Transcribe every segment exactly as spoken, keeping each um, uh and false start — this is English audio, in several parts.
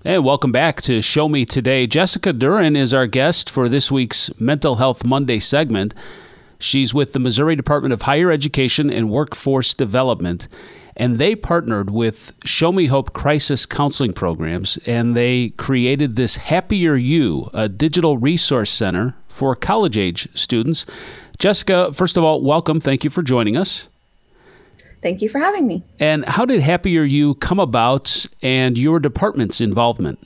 Hey, welcome back to Show Me Today. Jessica Duren is our guest for this week's Mental Health Monday segment. She's with the Missouri Department of Higher Education and Workforce Development, and they partnered with Show Me Hope Crisis Counseling Programs, and they created this Happier You, a digital resource center for college-age students. Jessica, first of all, welcome. Thank you for joining us. Thank you for having me. And how did Happier You come about and your department's involvement?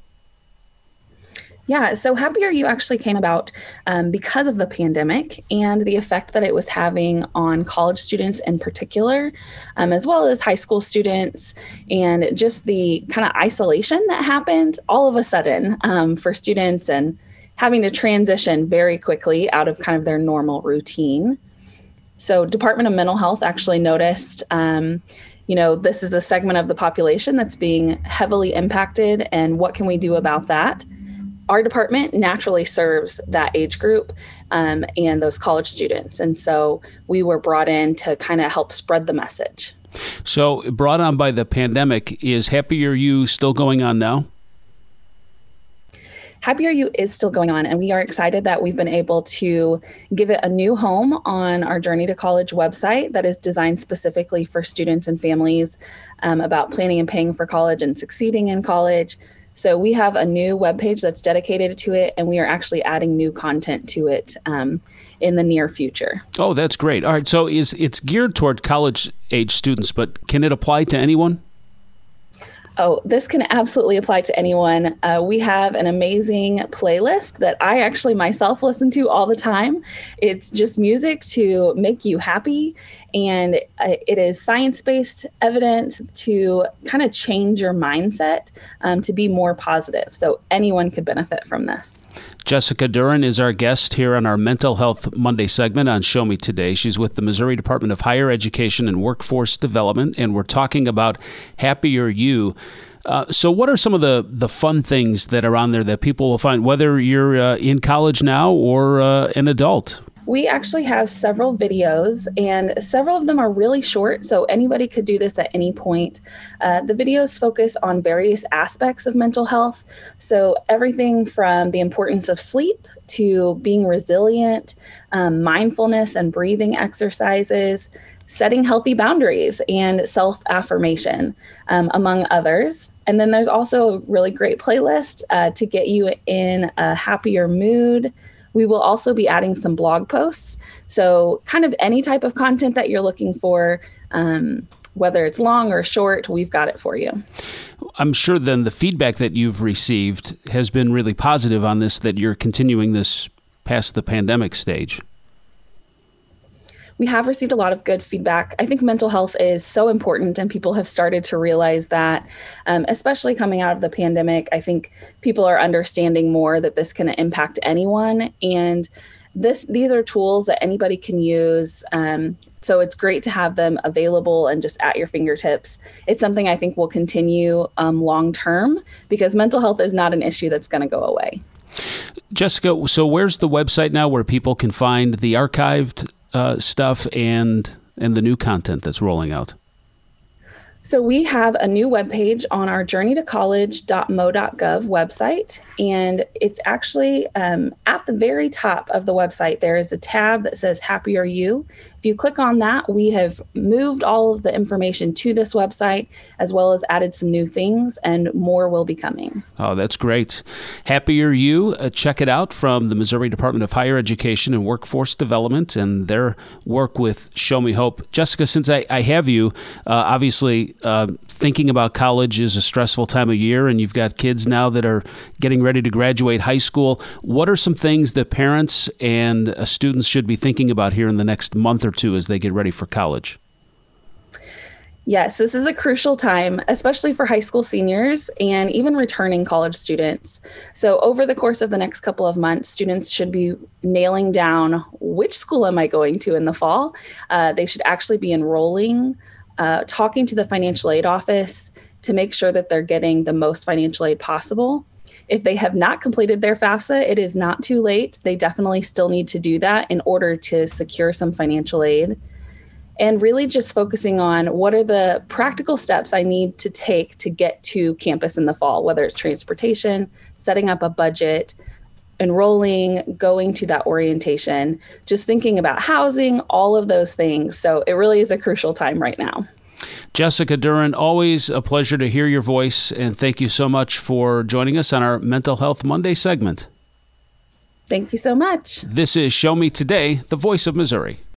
Yeah, so Happier You actually came about um, because of the pandemic and the effect that it was having on college students in particular, um, as well as high school students, and just the kind of isolation that happened all of a sudden um, for students and having to transition very quickly out of kind of their normal routine. So Department of Mental Health actually noticed, um, you know, this is a segment of the population that's being heavily impacted, and what can we do about that? Our department naturally serves that age group um, and those college students. And so we were brought in to kind of help spread the message. So brought on by the pandemic, is Happier You still going on now? Happier You is still going on, and we are excited that we've been able to give it a new home on our Journey to College website that is designed specifically for students and families um, about planning and paying for college and succeeding in college. So we have a new webpage that's dedicated to it, and we are actually adding new content to it um, in the near future. Oh, that's great. All right, so is it's geared toward college-age students, but can it apply to anyone? Oh, this can absolutely apply to anyone. Uh, we have an amazing playlist that I actually myself listen to all the time. It's just music to make you happy, and uh, it is science-based evidence to kind of change your mindset um, to be more positive. So anyone could benefit from this. Jessica Duren is our guest here on our Mental Health Monday segment on Show Me Today. She's with the Missouri Department of Higher Education and Workforce Development, and we're talking about Happier You. Uh, so what are some of the, the fun things that are on there that people will find, whether you're uh, in college now or uh, an adult? We actually have several videos, and several of them are really short, so anybody could do this at any point. Uh, the videos focus on various aspects of mental health, so everything from the importance of sleep to being resilient, um, mindfulness and breathing exercises, setting healthy boundaries, and self-affirmation, um, among others. And then there's also a really great playlist uh, to get you in a happier mood. We will also be adding some blog posts. So kind of any type of content that you're looking for, um, whether it's long or short, we've got it for you. I'm sure then the feedback that you've received has been really positive on this, that you're continuing this past the pandemic stage. We have received a lot of good feedback. I think mental health is so important, and people have started to realize that, um, especially coming out of the pandemic. I think people are understanding more that this can impact anyone, and this these are tools that anybody can use. Um, so it's great to have them available and just at your fingertips. It's something I think will continue um, long term, because mental health is not an issue that's going to go away. Jessica, so where's the website now where people can find the archived Uh, stuff and and the new content that's rolling out? So we have a new webpage on our journey to college dot m o dot gov website, and it's actually um, at the very top of the website. There is a tab that says Happier You. If you click on that, we have moved all of the information to this website, as well as added some new things, and more will be coming. Oh, that's great. Happier You, uh, check it out, from the Missouri Department of Higher Education and Workforce Development and their work with Show Me Hope. Jessica, since I, I have you, uh, obviously uh, thinking about college is a stressful time of year, and you've got kids now that are getting ready to graduate high school. What are some things that parents and uh, students should be thinking about here in the next month or two as they get ready for college? Yes, this is a crucial time, especially for high school seniors and even returning college students. So over the course of the next couple of months, students should be nailing down which school am I going to in the fall. Uh, they should actually be enrolling, uh, talking to the financial aid office to make sure that they're getting the most financial aid possible. If they have not completed their FAFSA, it is not too late. They definitely still need to do that in order to secure some financial aid. and really just focusing on what are the practical steps I need to take to get to campus in the fall, whether it's transportation, setting up a budget, enrolling, going to that orientation, just thinking about housing, all of those things. So it really is a crucial time right now. Jessica Duren, always a pleasure to hear your voice, and thank you so much for joining us on our Mental Health Monday segment. Thank you so much. This is Show Me Today, the Voice of Missouri.